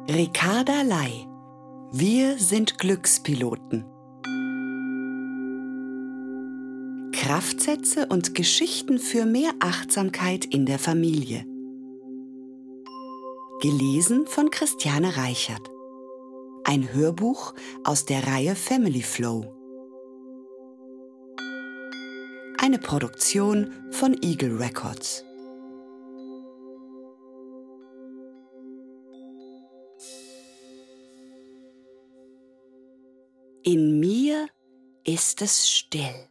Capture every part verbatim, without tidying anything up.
Ricarda Lai. Wir sind Glückspiloten. Kraftsätze und Geschichten für mehr Achtsamkeit in der Familie. Gelesen von Christiane Reichert. Ein Hörbuch aus der Reihe Family Flow. Eine Produktion von Eagle Records. In mir ist es still.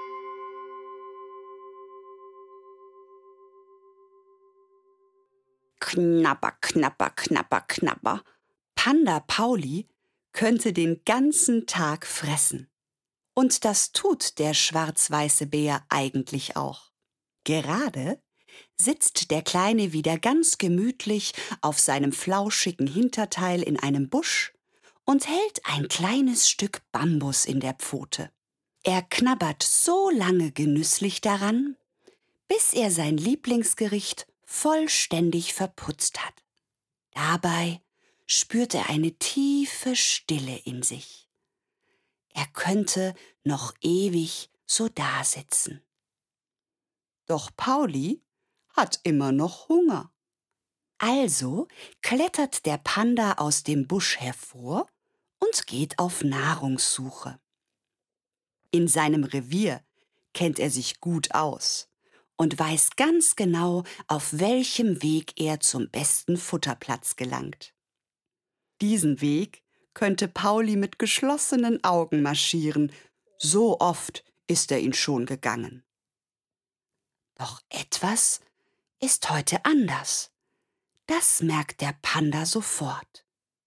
Knabber, knabber, knabber, knabber. Panda Pauli könnte den ganzen Tag fressen. Und das tut der schwarz-weiße Bär eigentlich auch. Gerade sitzt der Kleine wieder ganz gemütlich auf seinem flauschigen Hinterteil in einem Busch und hält ein kleines Stück Bambus in der Pfote. Er knabbert so lange genüsslich daran, bis er sein Lieblingsgericht vollständig verputzt hat. Dabei spürt er eine tiefe Stille in sich. Er könnte noch ewig so dasitzen. Doch Pauli hat immer noch Hunger. Also klettert der Panda aus dem Busch hervor und geht auf Nahrungssuche. In seinem Revier kennt er sich gut aus und weiß ganz genau, auf welchem Weg er zum besten Futterplatz gelangt. Diesen Weg könnte Pauli mit geschlossenen Augen marschieren, so oft ist er ihn schon gegangen. Doch etwas ist heute anders. Das merkt der Panda sofort.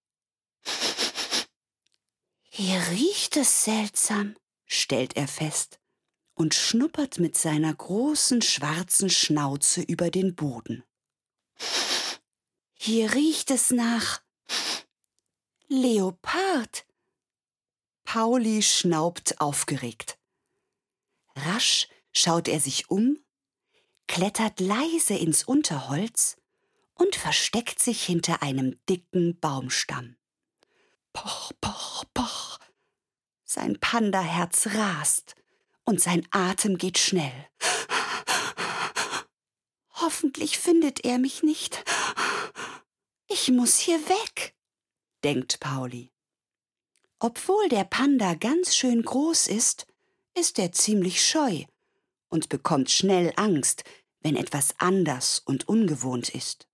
Hier riecht es seltsam, stellt er fest und schnuppert mit seiner großen schwarzen Schnauze über den Boden. Hier riecht es nach Leopard. Pauli schnaubt aufgeregt. Rasch schaut er sich um, klettert leise ins Unterholz und versteckt sich hinter einem dicken Baumstamm. Poch, poch, poch. Sein Pandaherz rast und sein Atem geht schnell. Hoffentlich findet er mich nicht. Ich muss hier weg, denkt Pauli. Obwohl der Panda ganz schön groß ist, ist er ziemlich scheu und bekommt schnell Angst, wenn etwas anders und ungewohnt ist.